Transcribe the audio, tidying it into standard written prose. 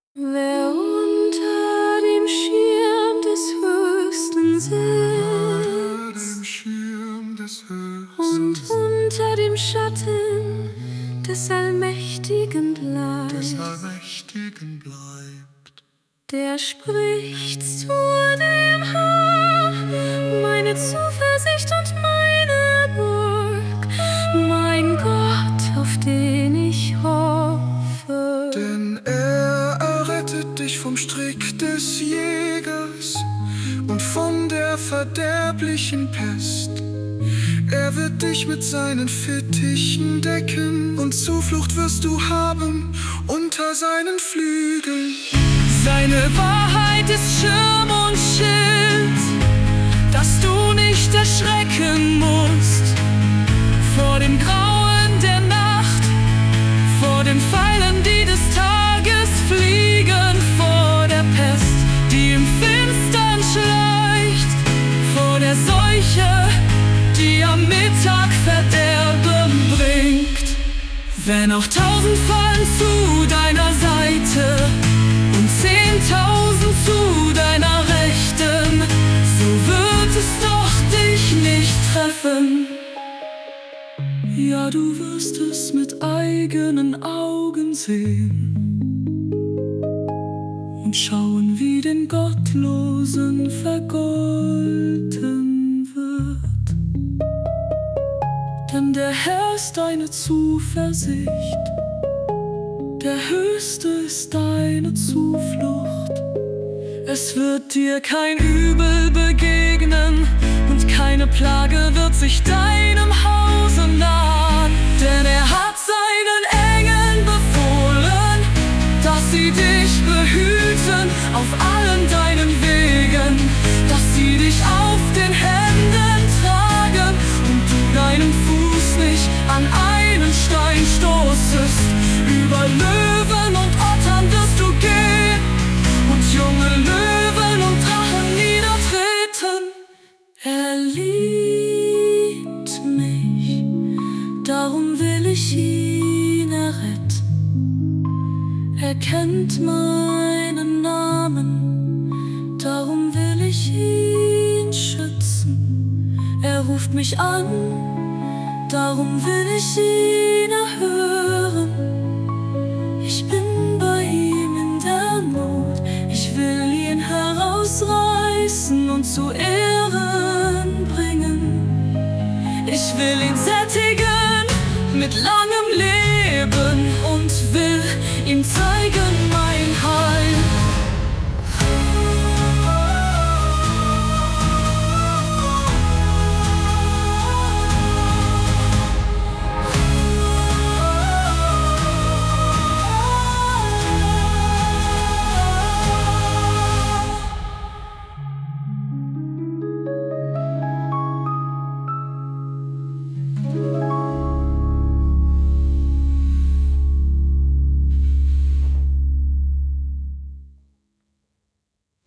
Wer unter dem Schirm des Höchsten sitzt und unter dem Schatten des Allmächtigen bleibt, der spricht zu dem Herrn, meine Zuversicht und meine Burg, mein Gott, auf den ich hoffe. Denn er errettet dich vom Strick des Jägers und von der verderblichen Pest. Er wird dich mit seinen Fittichen decken und Zuflucht wirst du haben unter seinen Flügeln. Seine Wahrheit ist Schirm und Schild, dass du nicht erschrecken musst vor dem Grauen der Nacht, vor den Pfeilen, die des Tages fliegen, vor der Pest, die im Finstern schleicht, vor der Seuche, die am Mittag Verderben bringt. Wenn auch 1000 fallen zu deiner Seite und 10.000 zu deiner Rechten, so wird es doch dich nicht treffen. Ja, du wirst es mit eigenen Augen sehen und schauen, wie den Gottlosen vergolten wird. Denn der Herr ist deine Zuversicht, der Höchste ist deine Zuflucht. Es wird dir kein Übel begegnen und keine Plage wird sich deinem Hause nahen. Denn er hat seinen Engeln befohlen, dass sie dich behüten auf allen deinen Wegen, dass sie dich auf den Händen tragen und du deinen Fuß nicht an einen Stein stoßest. Über Löwen und Ottern wirst du gehen und junge Löwen und Drachen niedertreten. Er liebt mich, darum will ich ihn erretten. Er kennt meinen Namen, darum will ich ihn schützen. Er ruft mich an, darum will ich ihn erhören. Ich bin bei ihm in der Not, ich will ihn herausreißen und zu